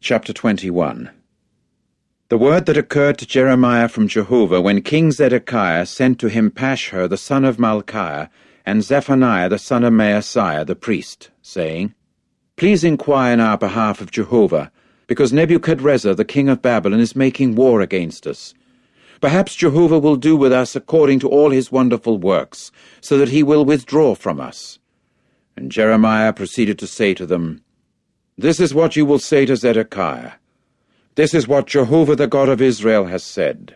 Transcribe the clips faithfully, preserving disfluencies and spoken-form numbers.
Chapter twenty-one. The word that occurred to Jeremiah from Jehovah when King Zedekiah sent to him Pashhur the son of Malchiah and Zephaniah the son of Maaseiah the priest, saying, Please inquire in our behalf of Jehovah, because Nebuchadrezzar the king of Babylon is making war against us. Perhaps Jehovah will do with us according to all his wonderful works, so that he will withdraw from us. And Jeremiah proceeded to say to them, This is what you will say to Zedekiah. This is what Jehovah the God of Israel has said.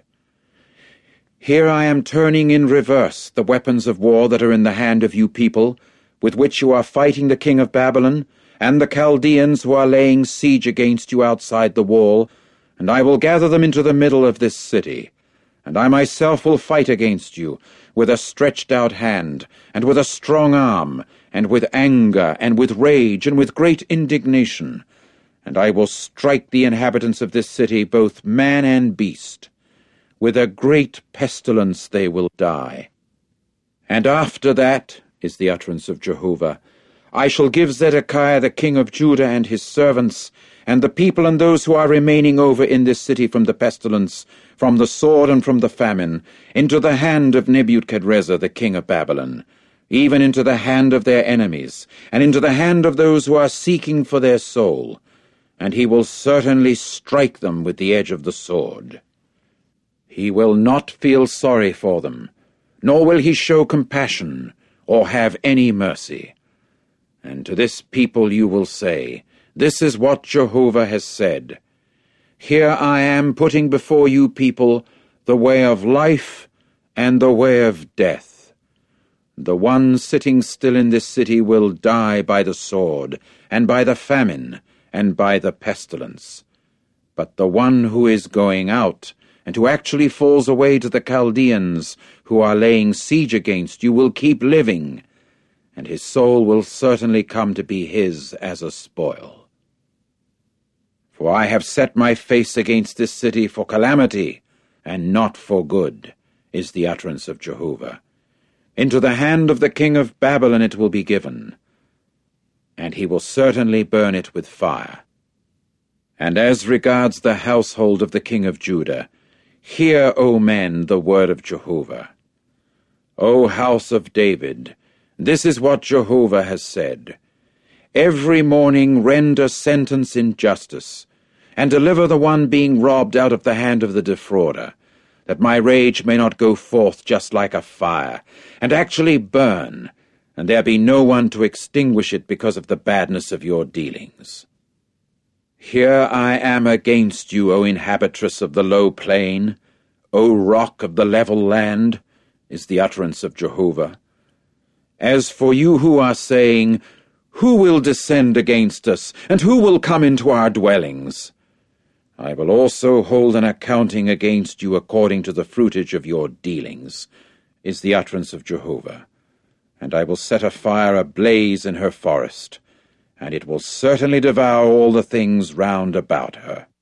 Here I am turning in reverse the weapons of war that are in the hand of you people, with which you are fighting the king of Babylon, and the Chaldeans who are laying siege against you outside the wall, and I will gather them into the middle of this city. And I myself will fight against you, with a stretched-out hand, and with a strong arm, and with anger, and with rage, and with great indignation. And I will strike the inhabitants of this city, both man and beast. With a great pestilence they will die. And after that, is the utterance of Jehovah, I shall give Zedekiah the king of Judah and his servants, and the people and those who are remaining over in this city from the pestilence, from the sword and from the famine, into the hand of Nebuchadrezzar the king of Babylon, even into the hand of their enemies, and into the hand of those who are seeking for their soul, and he will certainly strike them with the edge of the sword. He will not feel sorry for them, nor will he show compassion, or have any mercy. And to this people you will say, This is what Jehovah has said. Here I am putting before you people the way of life and the way of death. The one sitting still in this city will die by the sword, and by the famine, and by the pestilence. But the one who is going out, and who actually falls away to the Chaldeans, who are laying siege against you, will keep living, and his soul will certainly come to be his as a spoil. For I have set my face against this city for calamity, and not for good, is the utterance of Jehovah. Into the hand of the king of Babylon it will be given, and he will certainly burn it with fire. And as regards the household of the king of Judah, hear, O men, the word of Jehovah. O house of David, this is what Jehovah has said. Every morning render sentence in justice, and deliver the one being robbed out of the hand of the defrauder, that my rage may not go forth just like a fire, and actually burn, and there be no one to extinguish it because of the badness of your dealings. Here I am against you, O inhabitress of the low plain, O rock of the level land, is the utterance of Jehovah. As for you who are saying, Who will descend against us, and who will come into our dwellings? I will also hold an accounting against you according to the fruitage of your dealings, is the utterance of Jehovah. And I will set a fire ablaze in her forest, and it will certainly devour all the things round about her.